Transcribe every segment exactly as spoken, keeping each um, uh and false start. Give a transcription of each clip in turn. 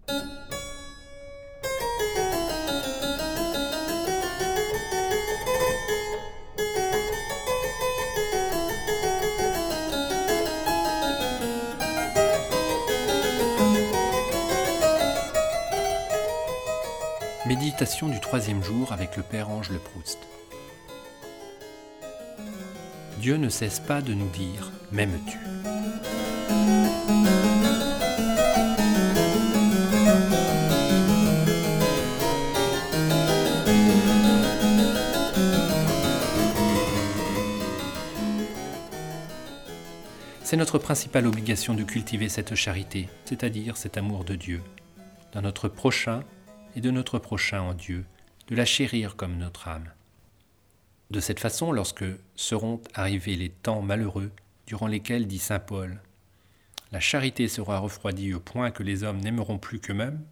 Méditation du troisième jour avec le Père Ange Le Proust. Dieu ne cesse pas de nous dire « M'aimes-tu » ? C'est notre principale obligation de cultiver cette charité, c'est-à-dire cet amour de Dieu, dans notre prochain et de notre prochain en Dieu, de la chérir comme notre âme. De cette façon, lorsque seront arrivés les temps malheureux, durant lesquels, dit saint Paul, la charité sera refroidie au point que les hommes n'aimeront plus qu'eux-mêmes,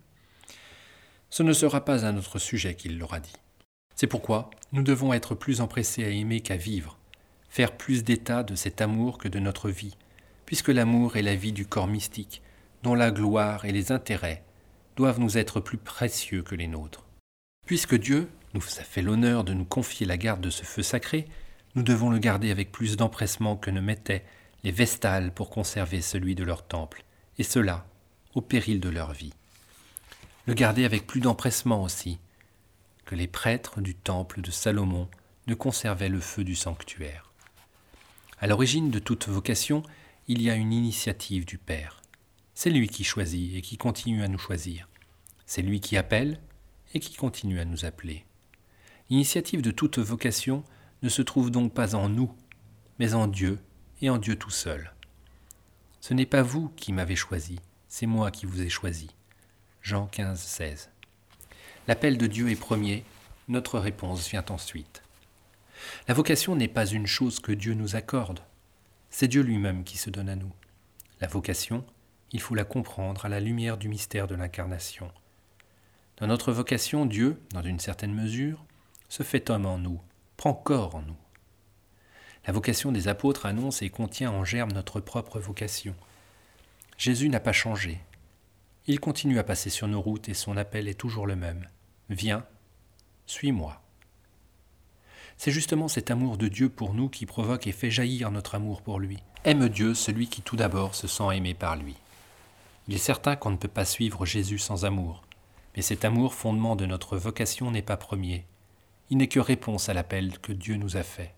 ce ne sera pas à notre sujet qu'il l'aura dit. C'est pourquoi nous devons être plus empressés à aimer qu'à vivre, faire plus d'état de cet amour que de notre vie, puisque l'amour est la vie du corps mystique, dont la gloire et les intérêts doivent nous être plus précieux que les nôtres. Puisque Dieu nous a fait l'honneur de nous confier la garde de ce feu sacré, nous devons le garder avec plus d'empressement que ne mettaient les Vestales pour conserver celui de leur temple, et cela au péril de leur vie. Le garder avec plus d'empressement aussi que les prêtres du temple de Salomon ne conservaient le feu du sanctuaire. À l'origine de toute vocation, il y a une initiative du Père. C'est lui qui choisit et qui continue à nous choisir. C'est lui qui appelle et qui continue à nous appeler. L'initiative de toute vocation ne se trouve donc pas en nous, mais en Dieu et en Dieu tout seul. Ce n'est pas vous qui m'avez choisi, c'est moi qui vous ai choisi. Jean quinze, seize. L'appel de Dieu est premier, notre réponse vient ensuite. La vocation n'est pas une chose que Dieu nous accorde, c'est Dieu lui-même qui se donne à nous. La vocation, il faut la comprendre à la lumière du mystère de l'incarnation. Dans notre vocation, Dieu, dans une certaine mesure, se fait homme en nous, prend corps en nous. La vocation des apôtres annonce et contient en germe notre propre vocation. Jésus n'a pas changé. Il continue à passer sur nos routes et son appel est toujours le même. Viens, suis-moi. C'est justement cet amour de Dieu pour nous qui provoque et fait jaillir notre amour pour lui. Aime Dieu celui qui tout d'abord se sent aimé par lui. Il est certain qu'on ne peut pas suivre Jésus sans amour, mais cet amour, fondement de notre vocation, n'est pas premier. Il n'est que réponse à l'appel que Dieu nous a fait.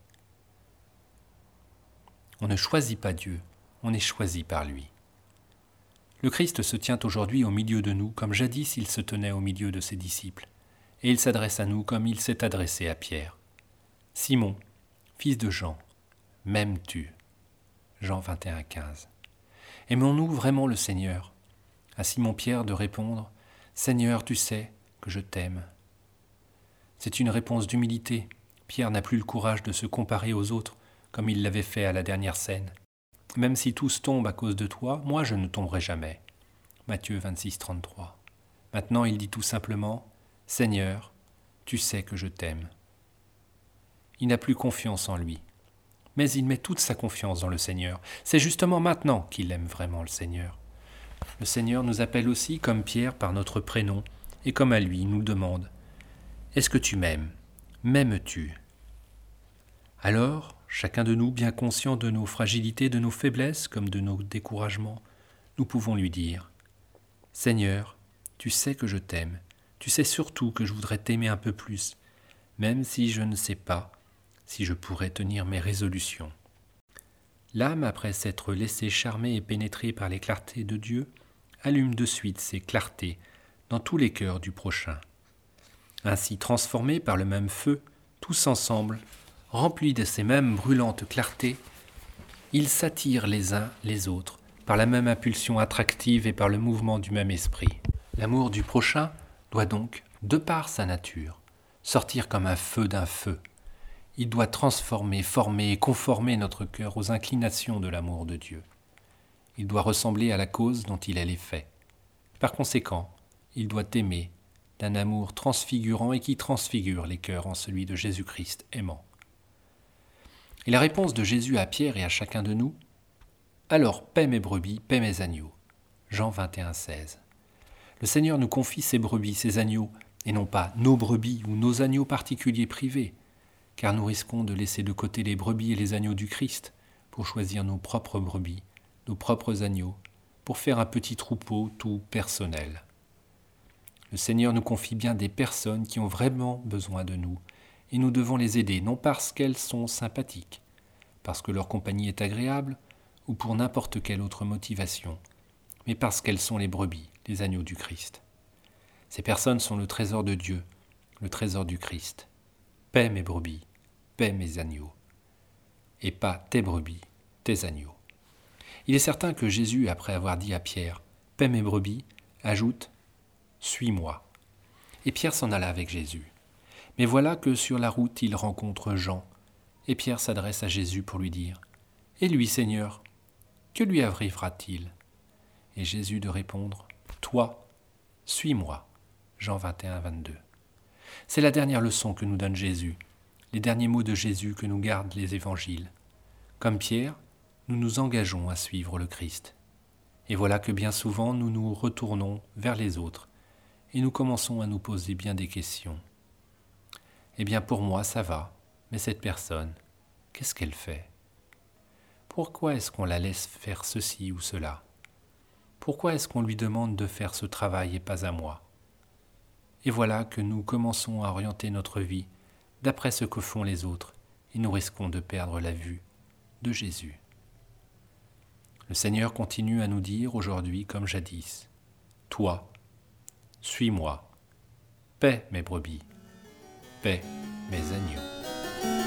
On ne choisit pas Dieu, on est choisi par lui. Le Christ se tient aujourd'hui au milieu de nous comme jadis il se tenait au milieu de ses disciples, et il s'adresse à nous comme il s'est adressé à Pierre. « Simon, fils de Jean, m'aimes-tu » Jean vingt et un, quinze. Aimons-nous vraiment le Seigneur ? À Simon-Pierre de répondre « Seigneur, tu sais que je t'aime ». C'est une réponse d'humilité. Pierre n'a plus le courage de se comparer aux autres, comme il l'avait fait à la dernière scène. « Même si tous tombent à cause de toi, moi je ne tomberai jamais ». Matthieu vingt-six, trente-trois. Maintenant il dit tout simplement « Seigneur, tu sais que je t'aime ». Il n'a plus confiance en lui. Mais il met toute sa confiance dans le Seigneur. C'est justement maintenant qu'il aime vraiment le Seigneur. Le Seigneur nous appelle aussi, comme Pierre, par notre prénom, et comme à lui, il nous demande « Est-ce que tu m'aimes ? M'aimes-tu » Alors, chacun de nous, bien conscient de nos fragilités, de nos faiblesses, comme de nos découragements, nous pouvons lui dire « Seigneur, tu sais que je t'aime, tu sais surtout que je voudrais t'aimer un peu plus, même si je ne sais pas si je pourrais tenir mes résolutions. » L'âme, après s'être laissée charmer et pénétrer par les clartés de Dieu, allume de suite ces clartés dans tous les cœurs du prochain. Ainsi transformés par le même feu, tous ensemble, remplis de ces mêmes brûlantes clartés, ils s'attirent les uns les autres par la même impulsion attractive et par le mouvement du même esprit. L'amour du prochain doit donc, de par sa nature, sortir comme un feu d'un feu. Il doit transformer, former et conformer notre cœur aux inclinations de l'amour de Dieu. Il doit ressembler à la cause dont il est l'effet. Par conséquent, il doit aimer d'un amour transfigurant et qui transfigure les cœurs en celui de Jésus-Christ aimant. Et la réponse de Jésus à Pierre et à chacun de nous ? Alors paie mes brebis, paie mes agneaux. Jean vingt et un, seize. Le Seigneur nous confie ses brebis, ses agneaux, et non pas nos brebis ou nos agneaux particuliers privés, car nous risquons de laisser de côté les brebis et les agneaux du Christ pour choisir nos propres brebis, nos propres agneaux, pour faire un petit troupeau tout personnel. Le Seigneur nous confie bien des personnes qui ont vraiment besoin de nous, et nous devons les aider, non parce qu'elles sont sympathiques, parce que leur compagnie est agréable, ou pour n'importe quelle autre motivation, mais parce qu'elles sont les brebis, les agneaux du Christ. Ces personnes sont le trésor de Dieu, le trésor du Christ. Paix mes brebis, paix mes agneaux, et pas tes brebis, tes agneaux. Il est certain que Jésus, après avoir dit à Pierre « Paix mes brebis », ajoute « Suis-moi ». Et Pierre s'en alla avec Jésus. Mais voilà que sur la route, il rencontre Jean, et Pierre s'adresse à Jésus pour lui dire « Et lui, Seigneur, que lui arrivera-t-il » Et Jésus de répondre « Toi, suis-moi ». Jean vingt et un, vingt-deux. C'est la dernière leçon que nous donne Jésus, les derniers mots de Jésus que nous gardent les évangiles. Comme Pierre, nous nous engageons à suivre le Christ. Et voilà que bien souvent nous nous retournons vers les autres et nous commençons à nous poser bien des questions. Eh bien pour moi ça va, mais cette personne, qu'est-ce qu'elle fait ? Pourquoi est-ce qu'on la laisse faire ceci ou cela ? Pourquoi est-ce qu'on lui demande de faire ce travail et pas à moi ? Et voilà que nous commençons à orienter notre vie d'après ce que font les autres et nous risquons de perdre la vue de Jésus. Le Seigneur continue à nous dire aujourd'hui comme jadis, « Toi, suis-moi, paix mes brebis, paix mes agneaux. »